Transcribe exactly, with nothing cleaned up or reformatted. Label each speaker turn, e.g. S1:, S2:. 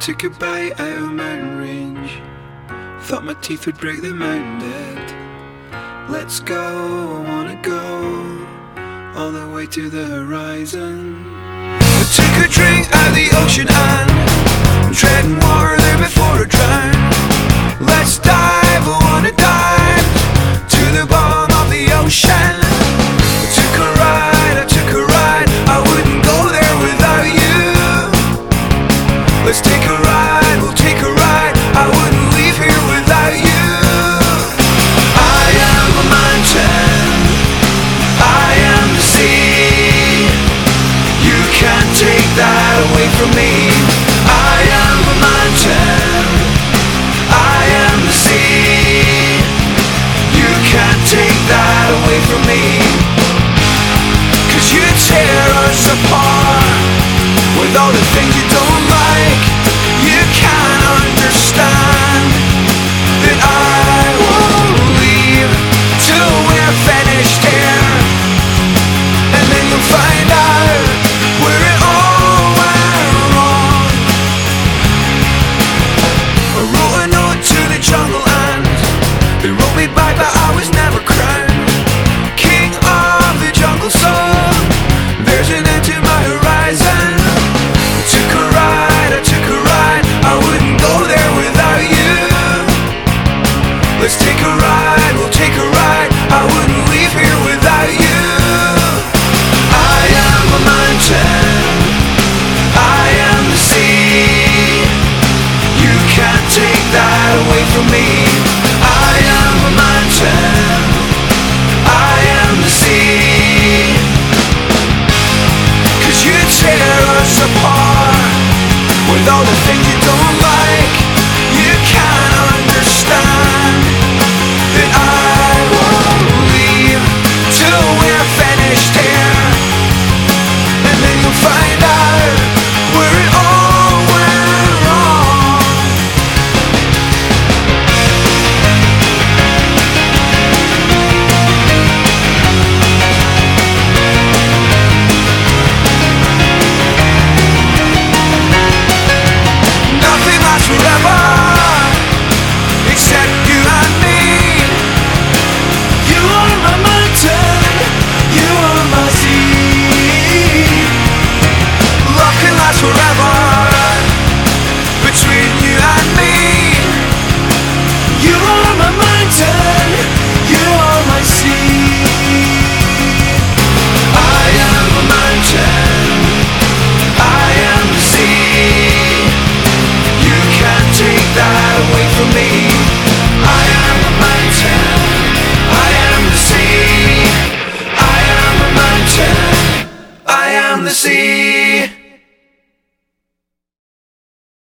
S1: took a bite out of a mountain range. Thought my teeth would break the mountain dead. Let's go, I wanna go all the way to the horizon. I took a drink out of the ocean and I'm treading water there before I drown. Let's dive, I wanna dive to the bottom of the ocean. I took a ride, I took a ride, I wouldn't go there without you. Let's take a ride, we'll take a ride, I wouldn't leave here without you. I am a mountain, I am the sea. You can't take that away from me. I am a mountain, I am the sea. You can't take that away from me. Cause you tear us apart with all the things you don't like. You can't understand that I won't leave till we're finished here. And then you'll find out where it all went wrong. I wrote a note to the jungle and they wrote me back that I was never crowned king of the jungle, so there's an end to my horizon. I took a ride, I took a ride, I wouldn't go there without you. Let's take a ride, we'll take a ride, I wouldn't leave here without you. I am a mountain, I am the sea. You can't take that away from me. I am a mountain, I am the sea. Cause you tear us apart with all the things you don't like. You can't understand that I won't leave till we're finished here. And then you'll find out where it all went wrong. Nothing lasts forever except you and me. You are my mountain, you are my sea. Love can last forever between you and me. You are my mountain, you are my sea. I am a mountain, I am the sea. You can't take that away from me. I am a mountain, I am the sea. I am a mountain, I am the sea.